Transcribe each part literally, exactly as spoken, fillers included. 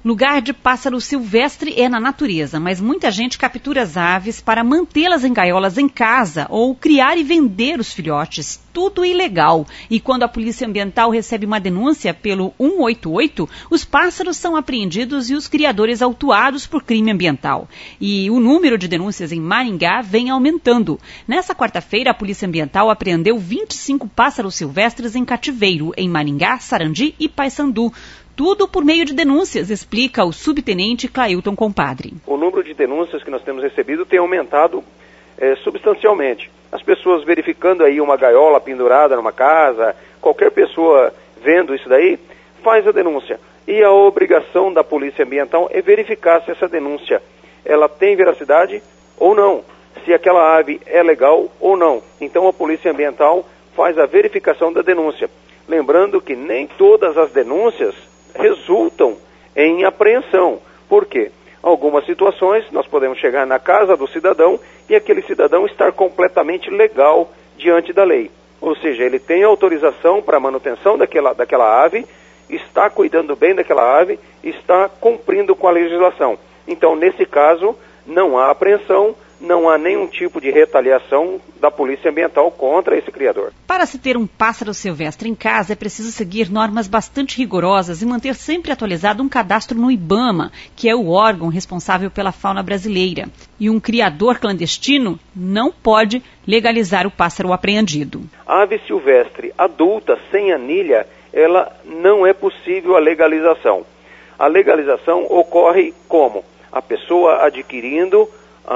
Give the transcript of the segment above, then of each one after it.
Lugar de pássaro silvestre é na natureza, mas muita gente captura as aves para mantê-las em gaiolas em casa ou criar e vender os filhotes. Tudo ilegal. E quando a Polícia Ambiental recebe uma denúncia pelo um um oito oito, os pássaros são apreendidos e os criadores autuados por crime ambiental. E o número de denúncias em Maringá vem aumentando. Nessa quarta-feira, a Polícia Ambiental apreendeu vinte e cinco pássaros silvestres em cativeiro, em Maringá, Sarandi e Paysandu. Tudo por meio de denúncias, explica o subtenente Clailton Compadre. O número de denúncias que nós temos recebido tem aumentado é, substancialmente. As pessoas verificando aí uma gaiola pendurada numa casa, qualquer pessoa vendo isso daí, faz a denúncia. E a obrigação da Polícia Ambiental é verificar se essa denúncia ela tem veracidade ou não, se aquela ave é legal ou não. Então a Polícia Ambiental faz a verificação da denúncia. Lembrando que nem todas as denúncias resultam em apreensão. Por quê? Algumas situações nós podemos chegar na casa do cidadão e aquele cidadão estar completamente legal diante da lei. Ou seja, ele tem autorização para a manutenção daquela, daquela ave, está cuidando bem daquela ave, está cumprindo com a legislação. Então, nesse caso, não há apreensão, não há nenhum tipo de retaliação da Polícia Ambiental contra esse criador. Para se ter um pássaro silvestre em casa, é preciso seguir normas bastante rigorosas e manter sempre atualizado um cadastro no IBAMA, que é o órgão responsável pela fauna brasileira. E um criador clandestino não pode legalizar o pássaro apreendido. A ave silvestre adulta sem anilha, ela não é possível a legalização. A legalização ocorre como? A pessoa adquirindo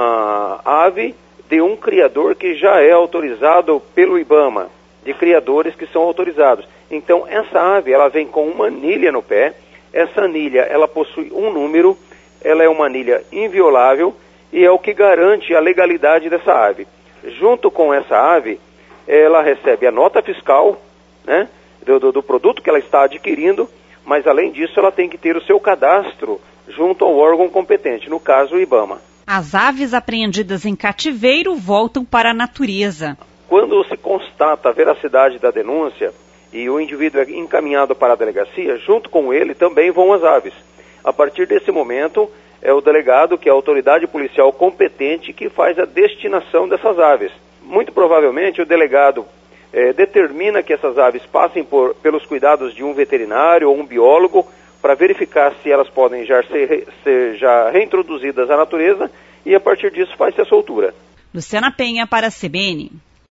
a ave de um criador que já é autorizado pelo IBAMA, de criadores que são autorizados. Então, essa ave, ela vem com uma anilha no pé, essa anilha, ela possui um número, ela é uma anilha inviolável e é o que garante a legalidade dessa ave. Junto com essa ave, ela recebe a nota fiscal, né, do, do, do produto que ela está adquirindo, mas além disso, ela tem que ter o seu cadastro junto ao órgão competente, no caso, o IBAMA. As aves apreendidas em cativeiro voltam para a natureza. Quando se constata a veracidade da denúncia e o indivíduo é encaminhado para a delegacia, junto com ele também vão as aves. A partir desse momento, é o delegado, que é a autoridade policial competente, que faz a destinação dessas aves. Muito provavelmente o delegado eh, determina que essas aves passem por, pelos cuidados de um veterinário ou um biólogo, para verificar se elas podem já ser, ser já reintroduzidas à natureza e a partir disso faz-se a soltura. Luciana Penha para a C B N.